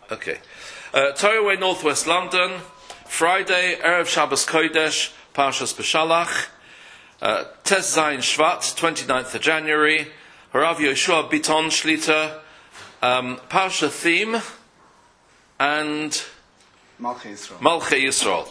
Okay. Torah Way, Northwest London, Friday, Erev Shabbos Kodesh, Parshas B'Shalach, Tes Zayin Shvat, 29th of January, Harav Yoshua Biton Shlita, Parsha theme, and Malchei Yisrael. Malchei Yisrael.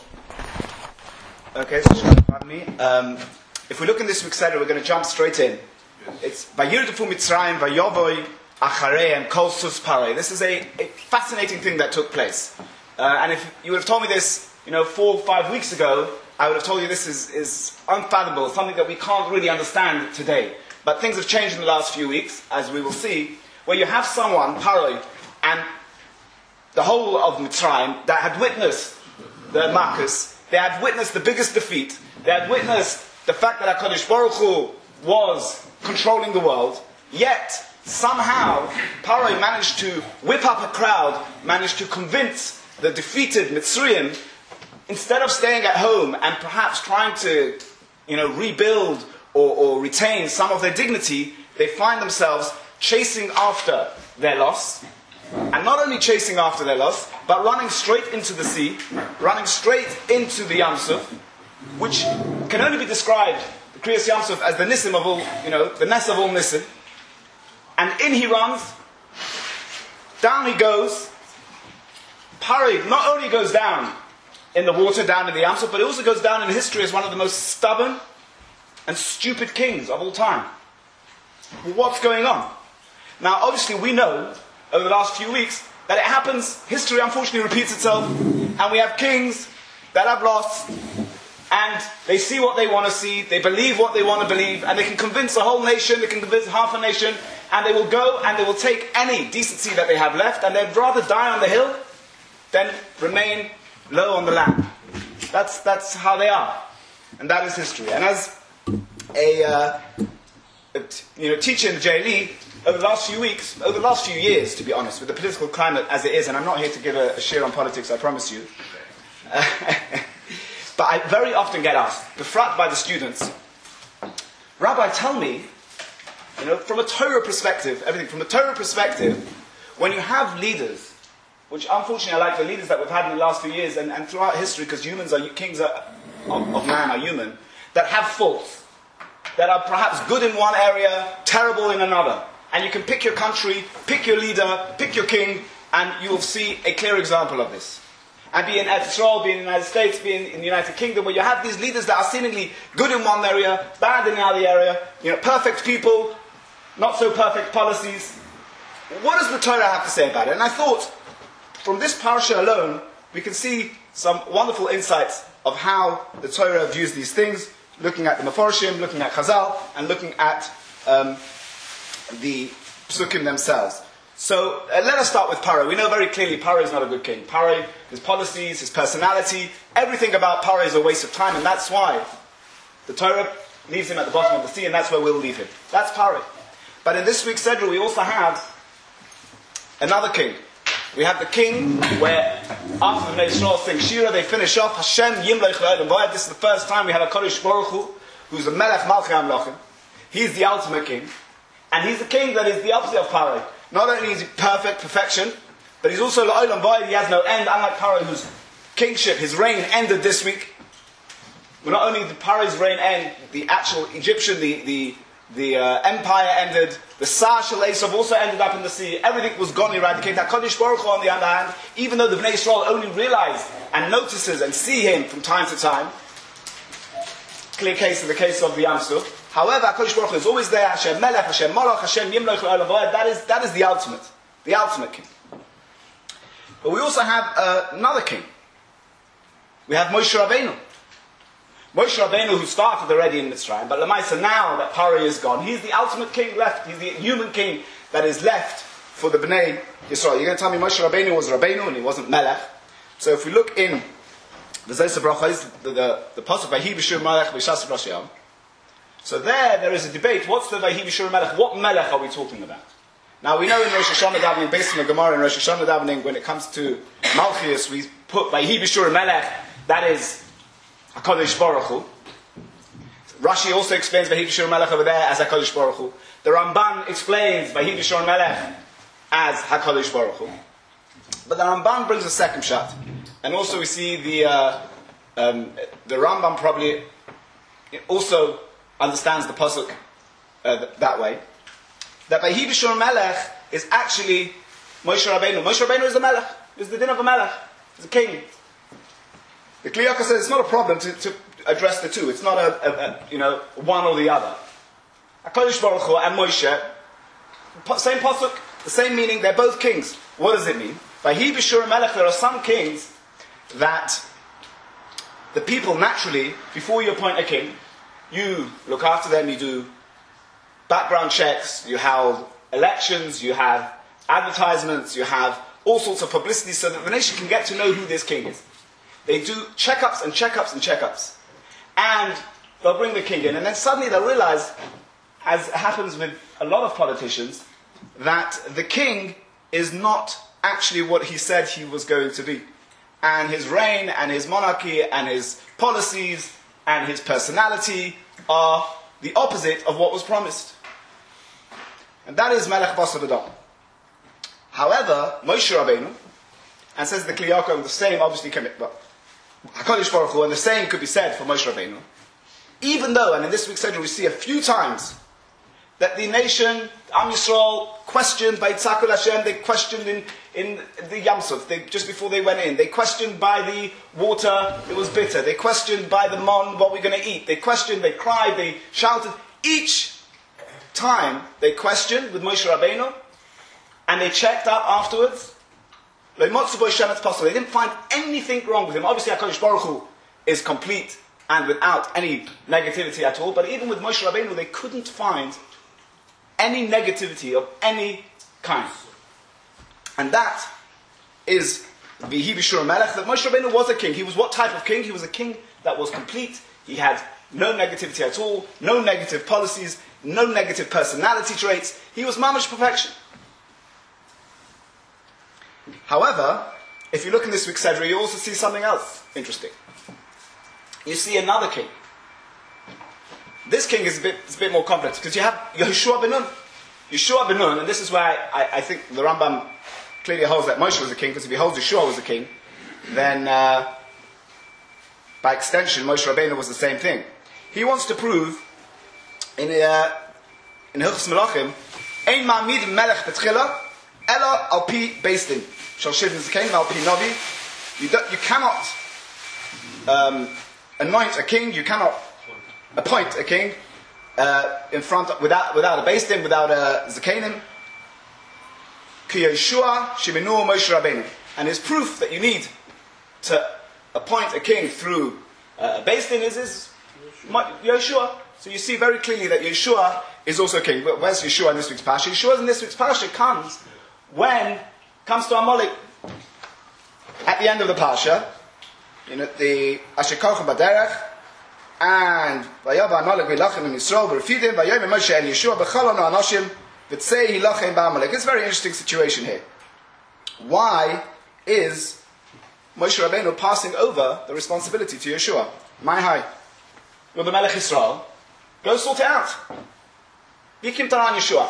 Okay, so pardon me. If we look in this week's Seder, we're going to jump straight in. It's Vayirdefu Mitzrayim Vayovoy Achareim Kol Sus Parei. This is a fascinating thing that took place. And if you would have told me this, 4 or 5 weeks ago, I would have told you this is unfathomable, something that we can't really understand today. But things have changed in the last few weeks, as we will see, where you have someone, Paroi, and the whole of Mitzrayim, that had witnessed the Makkas, they had witnessed the biggest defeat, they had witnessed the fact that HaKadosh Baruch Hu was controlling the world, yet somehow Paroi managed to whip up a crowd, managed to convince the defeated Mitzrayim, instead of staying at home and perhaps trying to rebuild or retain some of their dignity, they find themselves chasing after their loss. And not only chasing after their loss, but running straight into the sea, running straight into the Yam Suf, which can only be described, the Kriyas Yam Suf, as the Nissim of all, the Ness of all Nissim. And in he runs, down he goes. Paroi not only goes down in the water, down in the Yam Suf, but it also goes down in history as one of the most stubborn and stupid kings of all time. Well, what's going on? Now, obviously, we know over the last few weeks that it happens. History, unfortunately, repeats itself, and we have kings that have lost, and they see what they want to see, they believe what they want to believe, and they can convince a whole nation, they can convince half a nation, and they will go and they will take any decency that they have left, and they'd rather die on the hill than remain low on the land. That's how they are, and that is history. And as a teacher in the JLE, over the last few weeks, over the last few years, to be honest, with the political climate as it is, and I'm not here to give a share on politics, I promise you, but I very often get asked, befrat by the students, Rabbi, tell me, from a Torah perspective, everything from a Torah perspective, when you have leaders, which unfortunately are like the leaders that we've had in the last few years and throughout history, because kings of man are human, that have faults, that are perhaps good in one area, terrible in another. And you can pick your country, pick your leader, pick your king, and you will see a clear example of this. And be in Israel, be in the United States, be in the United Kingdom, where you have these leaders that are seemingly good in one area, bad in the other area, perfect people, not so perfect policies. What does the Torah have to say about it? And I thought, from this parsha alone, we can see some wonderful insights of how the Torah views these things, looking at the Mefarshim, looking at Chazal, and looking at the Psukim themselves. So let us start with Paroi. We know very clearly Paroi is not a good king. Paroi, his policies, his personality, everything about Paroi is a waste of time, and that's why the Torah leaves him at the bottom of the sea, and that's where we'll leave him. That's Paroi. But in this week's Seder, we also have another king. We have the king where after the Bnei Yisrael sing Shira, they finish off Hashem Yimloch Le'olam Va'ed. This is the first time we have a HaKadosh Baruch Hu, who's the Melech Malchei HaMelachim. He's the ultimate king. And he's the king that is the opposite of Paroi. Not only is he perfection, but he's also Le'olam Va'ed. He has no end, unlike Paroi, whose kingship, his reign ended this week. Well, not only did Paroi's reign end, the actual Egyptian, the empire ended, the Sar Shel Esav also ended up in the sea, everything was gone, eradicated. HaKadosh Baruch Hu, on the other hand, even though the Bnei Yisrael only realize and notices and see him from time to time, clear case in the case of the Yam Suf, however, HaKadosh Baruch Hu is always there, Hashem Melech, Hashem Malach, Hashem Yimloch Le'olam Va'ed. That is the ultimate king. But we also have another king. We have Moshe Rabbeinu. Moshe Rabbeinu, who started already in Mitzrayim, but Lamaisa, now that Paroi is gone, he's the ultimate king left. He's the human king that is left for the Bnei Yisrael. You're going to tell me Moshe Rabbeinu was Rabbeinu and he wasn't Melech. So if we look in the Zayis Bracha, the pasuk Vahi B'Shur Melech B'Shas Brashiyam. So there is a debate. What's the Vahi B'Shur Melech? What Melech are we talking about? Now we know in Rosh Hashanah davening, based on the Gemara in Rosh Hashanah davening, when it comes to Malchus, we put Vahi B'Shur Melech. That is HaKadosh Baruch Hu. Rashi also explains Vahi B'Shur Melech over there as HaKadosh Baruch Hu. The Ramban explains Vahi B'Shur Melech as HaKadosh Baruch Hu. But the Ramban brings a second shot. And also we see the Rambam probably also understands the pasuk that way. That Vahi B'Shur Melech is actually Moshe Rabbeinu. Moshe Rabbeinu is the Melech. Is the din of a Melech. He's a king. The Kli Yakar says it's not a problem to address the two. It's not a one or the other. HaKadosh Baruch Hu and Moshe, same pasuk, the same meaning. They're both kings. What does it mean? Vahi B'Shur Melech, there are some kings that the people naturally, before you appoint a king, you look after them, you do background checks, you have elections, you have advertisements, you have all sorts of publicity so that the nation can get to know who this king is. They do checkups and checkups and checkups. And they'll bring the king in, and then suddenly they'll realize, as happens with a lot of politicians, that the king is not actually what he said he was going to be. And his reign and his monarchy and his policies and his personality are the opposite of what was promised. And that is Melech Basar Adam. However, Moshe Rabbeinu, and says the Kli Yakar, the same obviously HaKadosh Baruch Hu, and the same could be said for Moshe Rabbeinu, even though, and in this week's study we see a few times, that the nation, Am Yisrael, questioned by Tzakul Hashem, they questioned in the Yam Suf, just before they went in. They questioned by the water, it was bitter. They questioned by the mon, what we're going to eat. They questioned, they cried, they shouted. Each time they questioned with Moshe Rabbeinu, and they checked up afterwards. They didn't find anything wrong with him. Obviously, HaKadosh Baruch Hu is complete and without any negativity at all. But even with Moshe Rabbeinu, they couldn't find any negativity of any kind. And that is Vihi B'Shur Melech, that Moshe Rabbeinu was a king. He was what type of king? He was a king that was complete. He had no negativity at all, no negative policies, no negative personality traits. He was mamash perfection. However, if you look in this week's Sedra, you also see something else interesting. You see another king. This king is a bit more complex, because you have Yehoshua ben Nun. Yehoshua ben Nun, and this is why I think the Rambam clearly holds that Moshe was a king, because if he holds Yehoshua was a king, then by extension Moshe Rabbeinu was the same thing. He wants to prove in Hilchos Melachim, Ein ma'amid melech betchila, ela al pi beis din. Shal shivin zakein al pi navi. You cannot anoint a king, you cannot appoint a king without a beis din, without a zakenim. Ki Yeshua sheminu Moshe Rabbeinu. And his proof that you need to appoint a king through a beis din is Yeshua. So you see very clearly that Yeshua is also king. But where's Yeshua in this week's parasha? Yeshua in this week's parasha comes to Amalek at the end of the parasha, the Asher Korchem Baderech, and Vayava Amalek v'ilachem in Yisrael b'refidim vayom Moshe el Yeshua b'chalon ha'anoshim v'tzei hilachem b'Amalek. It's a very interesting situation here. Why is Moshe Rabbeinu passing over the responsibility to Yeshua? My high, you're the Melech Yisrael. Go sort it out. Yikim Taran Yeshua.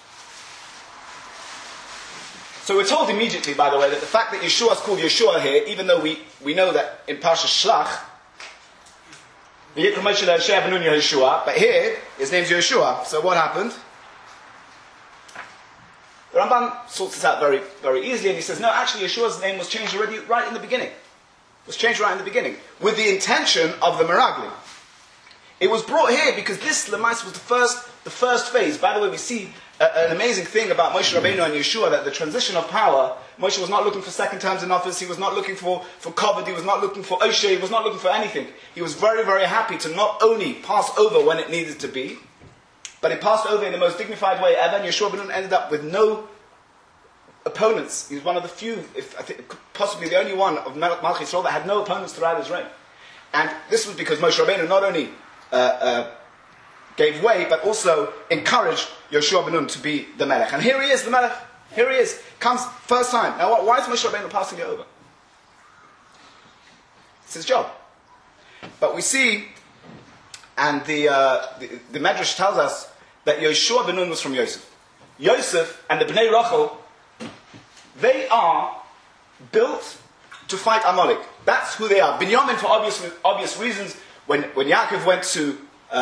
So we're told immediately, by the way, that the fact that Yeshua is called Yeshua here, even though we know that in Parsha Shlach, but here his name's Yeshua. So what happened? The Rambam sorts this out very, very easily, and he says, no, actually Yeshua's name was changed already right in the beginning. It was changed right in the beginning, with the intention of the Meraglim. It was brought here because this Lemais was the first phase. By the way, we see an amazing thing about Moshe Rabbeinu and Yeshua, that the transition of power, Moshe was not looking for second terms in office, he was not looking for kavod, he was not looking for Oshe, he was not looking for anything. He was very, very happy to not only pass over when it needed to be, but he passed over in the most dignified way ever, and Yeshua ben Nun ended up with no opponents. He was one of the few, possibly the only one of Malchus Yisrael that had no opponents throughout his reign. And this was because Moshe Rabbeinu not only gave way, but also encouraged Yehoshua ben Nun to be the Melech. And here he is, the Melech. Here he is. Comes first time. Now, why is Moshe Rabbeinu passing it over? It's his job. But we see, and the Medrash tells us, that Yehoshua ben Nun was from Yosef. Yosef and the Bnei Rachel, they are built to fight Amalek. That's who they are. Binyamin, for obvious reasons, when Yaakov went to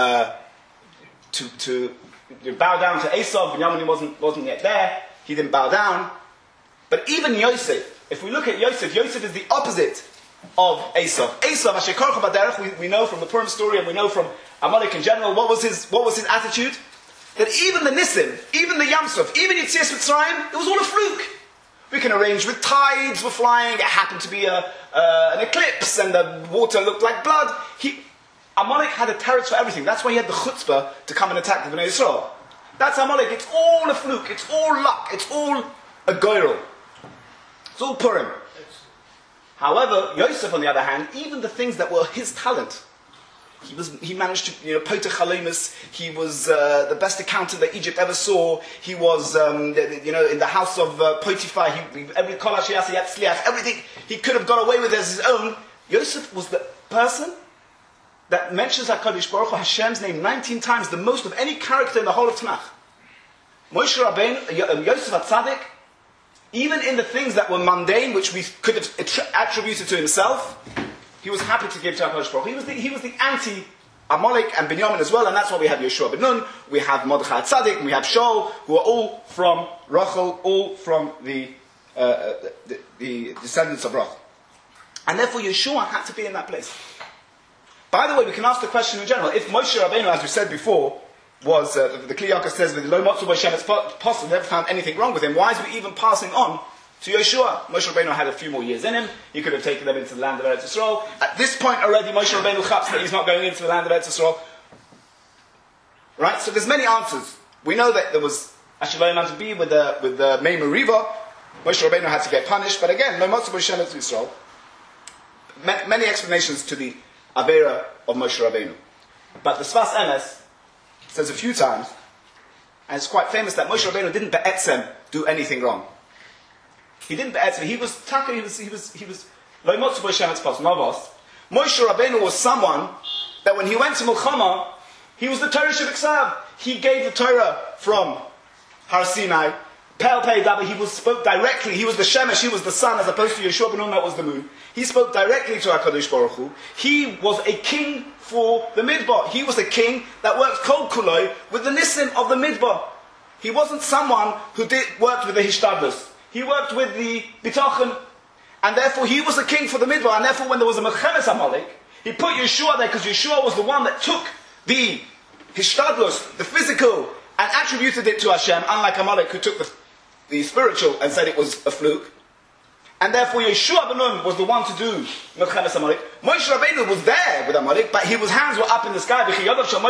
bow down to Esau, Binyamin wasn't yet there. He didn't bow down. But even Yosef, if we look at Yosef is the opposite of Esau. Esau, we know from the Purim story, and we know from Amalek in general, what was his attitude? That even the Nisim, even the Yam Suf, even Yetzias Mitzrayim, it was all a fluke. We can arrange with tides were flying, it happened to be an eclipse, and the water looked like blood. Amalek had a teretz for everything. That's why he had the chutzpah to come and attack the Bnei Yisrael. That's Amalek. It's all a fluke. It's all luck. It's all a goyrel. It's all Purim. However, Yosef, on the other hand, even the things that were his talent, he managed to, Potech Chalemus. He was the best accountant that Egypt ever saw. He was, in the house of Potiphar. Every kolash he had tzliach, everything he could have got away with as his own. Yosef was the person that mentions HaKadosh Baruch Hu, Hashem's name 19 times, the most of any character in the whole of Tanakh. Moshe Rabbeinu, Yosef HaTzadik, even in the things that were mundane, which we could have attributed to himself, he was happy to give to HaKadosh Baruch Hu. He was the anti-Amalek and Binyamin as well, and that's why we have Yeshua ben Nun, we have Mordechai HaTzadik, and we have Shaul, who are all from Rachel, all from the descendants of Rachel. And therefore Yeshua had to be in that place. By the way, we can ask the question in general. If Moshe Rabbeinu, as we said before, was, the Kli Yakar says, with Lo Motzu B'Shem, it's possible, never found anything wrong with him. Why is we even passing on to Yeshua? Moshe Rabbeinu had a few more years in him. He could have taken them into the land of Eretz Yisrael. At this point already, Moshe Rabbeinu chaps that he's not going into the land of Eretz Yisrael. Right? So there's many answers. We know that there was Asher Lo Yaman to be with the Mei Meriva. Moshe Rabbeinu had to get punished. But again, Lo Motzu B'Shem Eretz Yisrael. Many explanations to the Avera of Moshe Rabbeinu. But the Sfas Emes says a few times, and it's quite famous, that Moshe Rabbeinu didn't be'etzem do anything wrong. He didn't be'etzem. He was Lo Motzu B'Shem Eretz Novos. Moshe Rabbeinu was someone that when he went to Milchama, he was the Torah Shavik. He gave the Torah from Har Sinai. Pel Pei Daba, he spoke directly. He was the Shemesh, he was the sun, as opposed to Yeshua ben Nun, that was the moon. He spoke directly to HaKadosh Baruch Hu. He was a king for the Midbar. He was a king that worked Kol Kuloi with the Nisim of the Midbar. He wasn't someone who worked with the Hishtadlus. He worked with the Bitachon. And therefore he was a king for the Midbar. And therefore when there was a Mechemes Amalek, he put Yeshua there because Yeshua was the one that took the Hishtadlus, the physical, and attributed it to Hashem, unlike Amalek who took the spiritual and said it was a fluke. And therefore Yeshua ben Nun was the one to do Melchemes Amalek. Moshe Rabbeinu was there with Amalek, but his hands were up in the sky. Was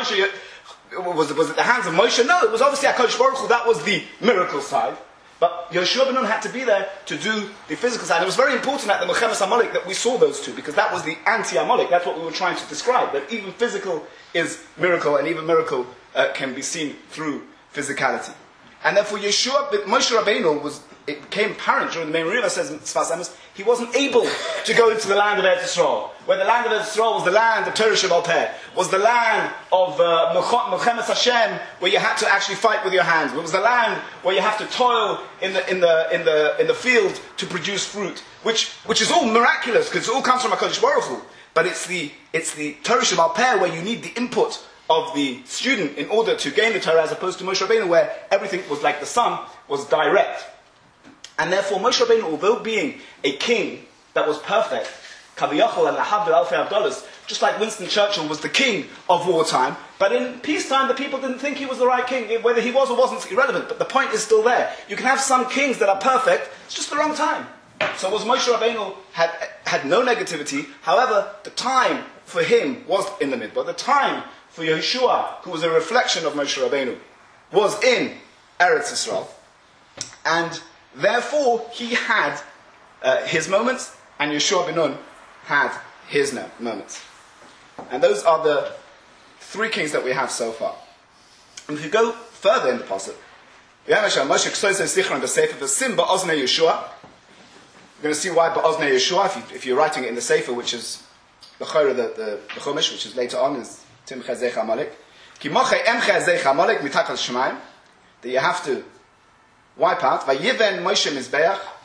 it the hands of Moshe? No, it was obviously HaKadosh Baruch Hu. That was the miracle side. But Yeshua ben Nun had to be there to do the physical side. It was very important at the Melchemes Amalek that we saw those two, because that was the anti-Amalek. That's what we were trying to describe, that even physical is miracle, and even miracle can be seen through physicality. And therefore Moshe Rabbeinu it became apparent during the Mei Meriva, says Sfas Emes, he wasn't able to go into the land of Eretz Yisrael. Where the land of Eretz Yisrael was the land of Torah Shebal Peh, was the land of Melchemes Hashem, where you had to actually fight with your hands. It was the land where you have to toil in the field to produce fruit, which is all miraculous because it all comes from HaKadosh Baruch Hu. But it's the Torah Shebal Peh where you need the input of the student in order to gain the Torah, as opposed to Moshe Rabbeinu, where everything was like the sun, was direct. And therefore Moshe Rabbeinu, although being a king that was perfect, Kaviyachol and Lahabdil Alfei Abdollas, just like Winston Churchill was the king of wartime, but in peacetime the people didn't think he was the right king. Whether he was or wasn't irrelevant, but the point is still there. You can have some kings that are perfect, it's just the wrong time. So was Moshe Rabbeinu had no negativity, however, the time for him was in the midbar. The time for Yeshua, who was a reflection of Moshe Rabbeinu, was in Eretz Yisrael. And therefore, he had his moments, and Yeshua ben Nun had his moments. And those are the three kings that we have so far. And if you go further in the passage, Moshe K'soisei Sichron b'Sefer v'Sim ba'oznei Yeshua. We're going to see why ba'oznei Yeshua, if you're writing it in the Sefer, which is the Chumash, which is later on, is Tim Chazech Amalek. Ki moche em Chazech Amalek mitachal Shemaim, that you have to wipe out. Vayiven Moshe Mizbeach,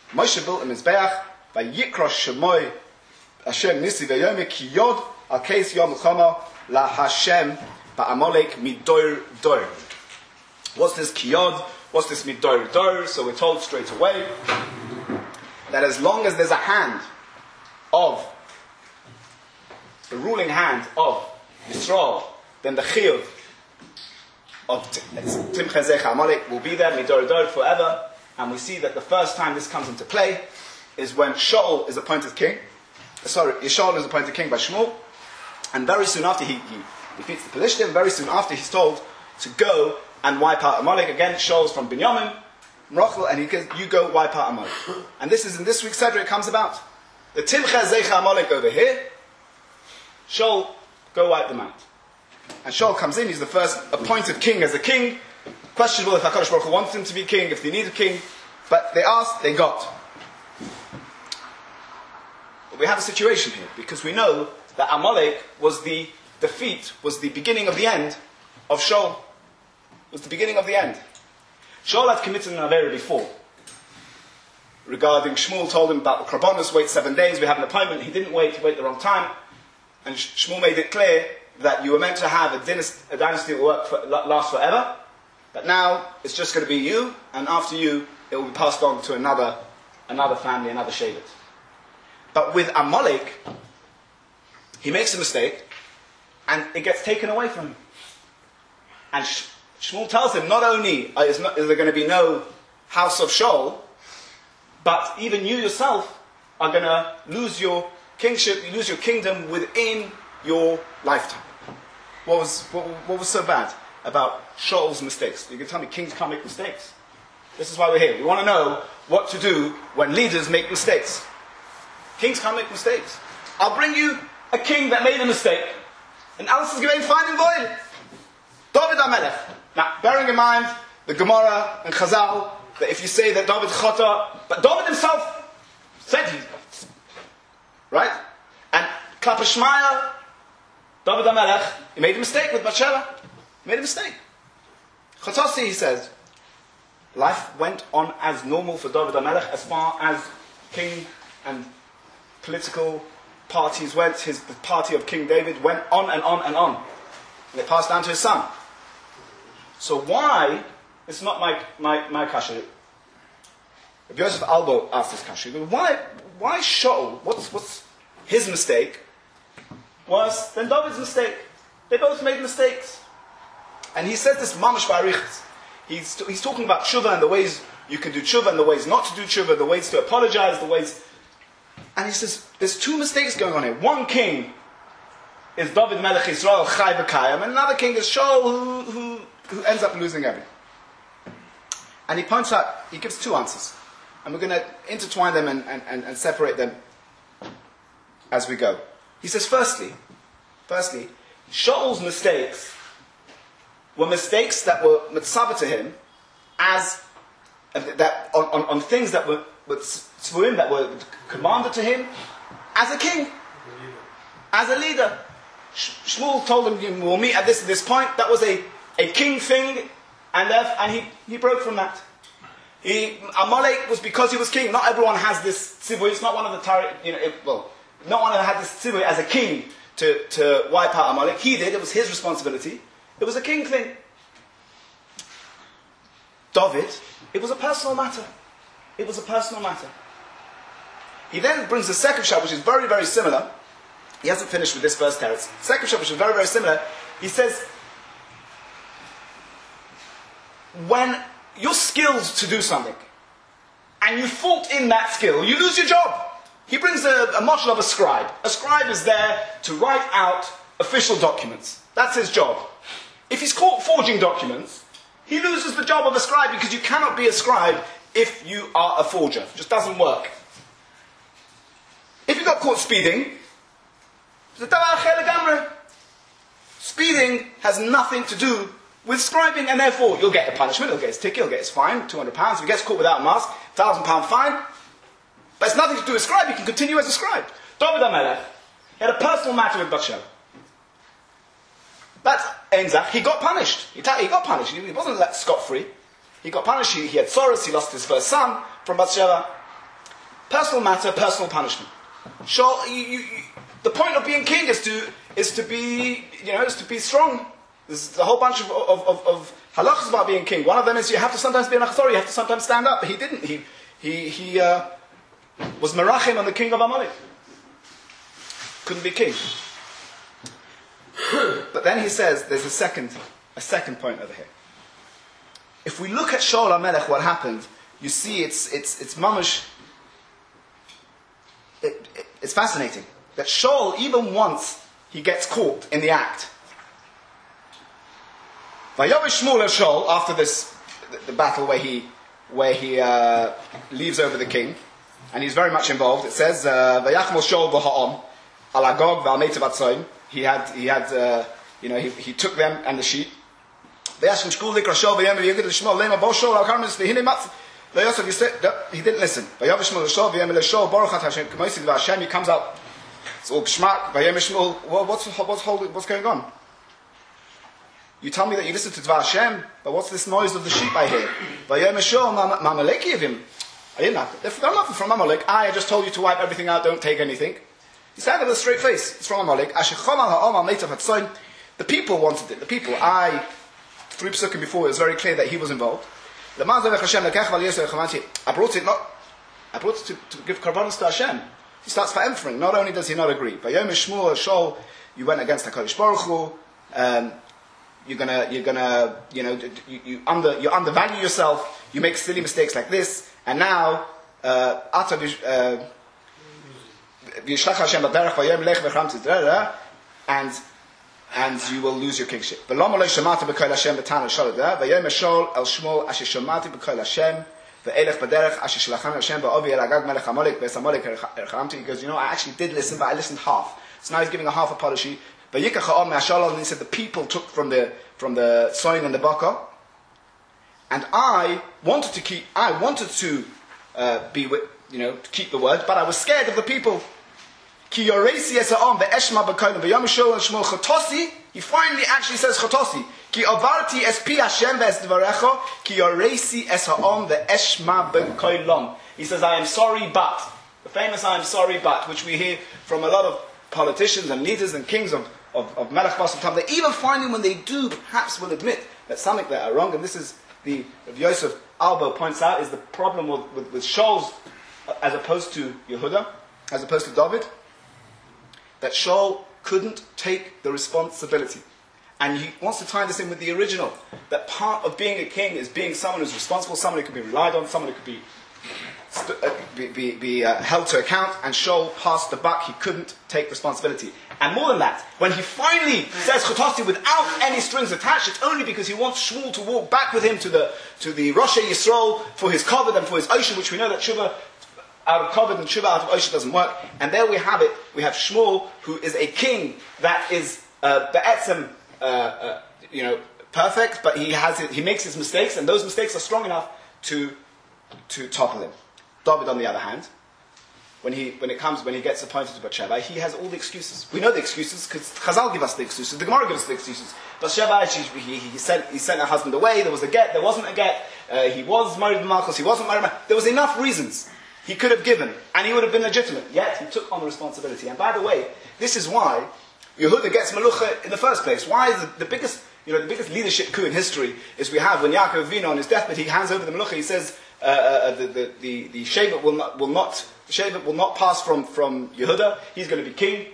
Moshe built a Mizbeach by Yikra Shemoy Hashem Nisi V'Yomi Ki Yod Al Keis Yom Chama La Hashem Ba'amalek Midoir Doir. What's this Ki Yod? What's this Midoir Doir? So we're told straight away that as long as there's a hand of the ruling hand of Yisrael, then the Chiyuv of Timcha Zecha Amalek will be there, Midor Dor, forever. And we see that the first time this comes into play is when Shaul is appointed king. Shaul is appointed king by Shmuel. And very soon after he defeats the Pelishtim, very soon after he's told to go and wipe out Amalek. Again, Shaul's from Binyamin, Rachel, and he says, you go wipe out Amalek. And this is in this week's Seder, it comes about. The Timcha Zecha Amalek over here, Shaul, go wipe them out. And Shaul comes in, he's the first appointed king as a king. Questionable if HaKadosh Baruch Hu wants him to be king, if they need a king. But they asked, they got. But we have a situation here, because we know that Amalek was the defeat, was the beginning of the end of Shaul. It was the beginning of the end. Shaul had committed an Avera before. Regarding Shmuel told him about the Karbonos, wait 7 days, we have an appointment. He didn't wait, he waited the wrong time. And Shmuel made it clear that you were meant to have a dynasty that will last forever. But now it's just going to be you, and after you, it will be passed on to another family, another Shevet. But with Amalek, he makes a mistake, and it gets taken away from him. And Shmuel tells him, not only is there going to be no house of Shaul, but even you yourself are going to lose your kingship, you lose your kingdom within your lifetime. What was so bad about Shaul's mistakes? You can tell me kings can't make mistakes. This is why we're here. We want to know what to do when leaders make mistakes. Kings can't make mistakes. I'll bring you a king that made a mistake. And Alice is going fine and void. David HaMelech. Now, bearing in mind the Gemara and Chazal, that if you say that David chata, but David himself said he, right? And Klapa Shmaya, David HaMelech, he made a mistake with Bathsheba. He made a mistake. Chatasi, he says, life went on as normal for David HaMelech as far as king and political parties went. The party of King David went on and on and on. And it passed down to his son. So why, it's not my kasha. Rabbi Yosef Albo asked this kasha. Why Shaul, what's his mistake, was then David's mistake? They both made mistakes. And he says this mamash ba'arichas. He's talking about tshuva and the ways you can do tshuva and the ways not to do tshuva, the ways to apologize, the ways... And he says, there's two mistakes going on here. One king is David Melech Yisrael Chai V'Kayam, and another king is Shaul who ends up losing everything. And he points out, he gives two answers. And we're going to intertwine them and separate them as we go. He says, firstly, Shaul's mistakes were mistakes that were mitzvah to him as that on things that were tzvurim, that were commanded to him as a king, as a leader. Shmuel told him, we'll meet at this point. That was a king thing, and he broke from that. Amalek was because he was king. Not everyone has this tzivui. It's not one of the not one of them had this tzivui as a king to wipe out Amalek. He did. It was his responsibility. It was a king thing. David, it was a personal matter. It was a personal matter. He then brings the second shot, which is very, very similar. He hasn't finished with this first teretz. Second shot, which is very, very similar. He says, when you're skilled to do something, and you fault in that skill, you lose your job. He brings a model of a scribe. A scribe is there to write out official documents. That's his job. If he's caught forging documents, he loses the job of a scribe, because you cannot be a scribe if you are a forger. It just doesn't work. If you got caught speeding, speeding has nothing to do with scribing, and therefore you'll get a punishment, you'll get his ticket, you'll get his fine, £200. If he gets caught without a mask, £1,000 fine. But it's nothing to do with scribe, he can continue as a scribe. David HaMelech, he had a personal matter with Bathsheba. But Enzach, he got punished. He got punished. He wasn't let scot-free. He got punished. He had sorrows. He lost his first son from Bathsheba. personal matter, personal punishment. The point of being king is to be strong. There's a whole bunch of halachas about being king. One of them is you have to sometimes be an achzor, you have to sometimes stand up. But he didn't. He was merachim on the king of Amalek. Couldn't be king. But then he says there's a second point over here. If we look at Shaul HaMelech, what happened, you see it's mamash. It's fascinating that Shaul, even once he gets caught in the act. Vayavish Shmuel el Shaul, after the battle where he leaves over the king, and he's very much involved. It says Vayachmol Shaul b'ha'am al Agog v'al Meitav. He took them and the sheep. He didn't listen. He comes out. It's all b'shmak. What's going on? You tell me that you listen to Dvar Hashem, but what's this noise of the sheep I hear? I didn't have to. I'm not from Amalek. I just told you to wipe everything out, don't take anything. He said it with a straight face. It's from Amalek. The people wanted it. The people. 3 psukim before, it was very clear that he was involved. I brought it to give karbanos to Hashem. He starts triumphing. Not only does he not agree, but Yom Shmuel Shaul, you went against HaKadosh Baruch Hu. You undervalue yourself. You make silly mistakes like this, and now and you will lose your kingship. And he goes, I actually did listen, but I listened half. So now he's giving a half apology. And he said the people took from the soin and the baka, and I wanted to keep the word, but I was scared of the people. He finally actually says chotosi. He says, I am sorry, but. The famous I am sorry, but, which we hear from a lot of politicians and leaders and kings of Melech Basel time. They even finally, when they do, perhaps will admit that something that are wrong. And this is the Yosef Albo points out is the problem with Shaul's as opposed to Yehuda, as opposed to David. That Shaul couldn't take the responsibility. And he wants to tie this in with the original. That part of being a king is being someone who's responsible, someone who can be relied on, someone who could be held to account. And Shaul passed the buck. He couldn't take responsibility. And more than that, when he finally says Chotosi without any strings attached, it's only because he wants Shmuel to walk back with him to the Rosh Yisrael for his kavod and for his Osha, which we know that Tshuva out of kavod and Tshuva out of Osha doesn't work. And there we have it. We have Shmuel, who is a king that is be'etzem, perfect, but he makes his mistakes, and those mistakes are strong enough to topple him. David, on the other hand, when he gets appointed to Bathsheba, he has all the excuses. We know the excuses because Chazal give us the excuses. The Gemara gives us the excuses. Bathsheba, he sent her husband away. There was a get. There wasn't a get. He was married to Malchus. He wasn't married. There was enough reasons he could have given, and he would have been legitimate. Yet he took on the responsibility. And by the way, this is why Yehuda gets Melucha in the first place. Why is the biggest leadership coup in history is we have when Yaakov Avinu on his deathbed, he hands over the Melucha. He says the Shevet will not pass from Yehuda. He's going to be king.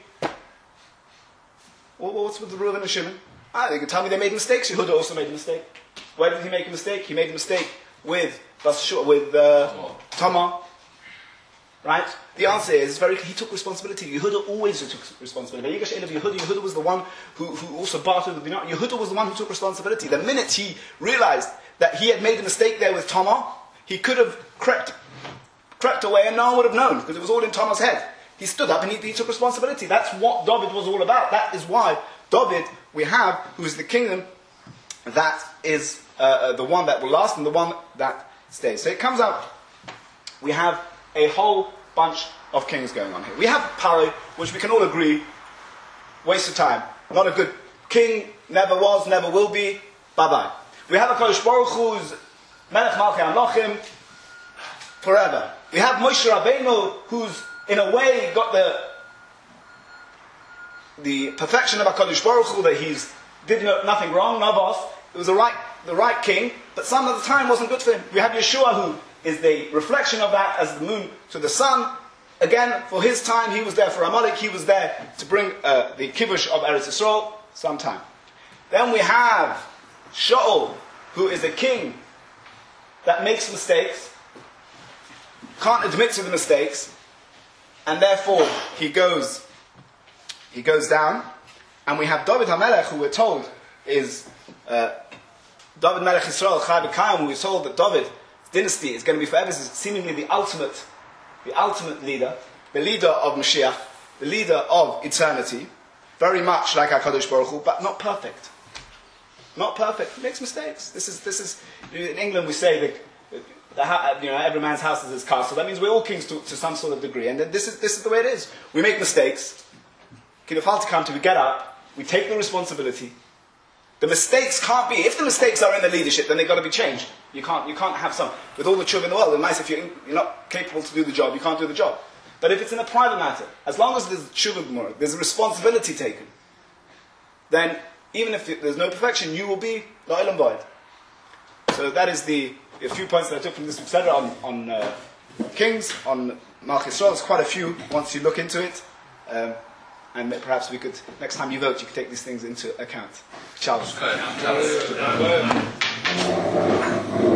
What's with the Reuven and Shimon? They can tell me they made mistakes. Yehuda also made a mistake. Where did he make a mistake? He made a mistake with Tamar. Right? The answer is he took responsibility. Yehuda always took responsibility. Yehuda was the one who also bartered with Binah. Yehuda was the one who took responsibility. The minute he realized that he had made a mistake there with Tamar, he could have crept away and no one would have known because it was all in Tamar's head. He stood up and he took responsibility. That's what David was all about. That is why David, we have, who is the kingdom that is the one that will last and the one that stays. So it comes out, we have a whole bunch of kings going on here. We have Paro, which we can all agree, waste of time. Not a good king, never was, never will be, bye-bye. We have a Kodesh Baruch Hu, who's Melech Malchei Amlochim, forever. We have Moshe Rabbeinu, who's in a way got the perfection of HaKadosh Baruch Hu, that he's did nothing wrong, Navas. It was the right king, but some of the time wasn't good for him. We have Yeshua, who is the reflection of that as the moon to the sun. Again, for his time, he was there for Amalek. He was there to bring the kibush of Eretz Yisrael sometime. Then we have Shaul, who is a king that makes mistakes, can't admit to the mistakes, and therefore he goes down. And we have David HaMelech, who we're told is David Melech Yisrael Chai V'Kayim, who we're told that David's dynasty is going to be forever. This is seemingly the ultimate leader, the leader of Mashiach, the leader of eternity, very much like HaKadosh Baruch Hu, but not perfect. Not perfect. He makes mistakes. This is in England we say that every man's house is his castle. That means we're all kings to some sort of degree. And then this is the way it is. We make mistakes. We get up. We take the responsibility. The mistakes can't be. If the mistakes are in the leadership, then they've got to be changed. You can't have some with all the tshuva in the world. It's nice if you're not capable to do the job. You can't do the job. But if it's in a private matter, as long as there's tshuva, there's a responsibility taken, then even if there's no perfection, you will be la'ilam void. So that is a few points that I took from this etc. on kings, on Malch Yisrael. There's quite a few once you look into it. And perhaps we could, next time you vote, you could take these things into account. Ciao.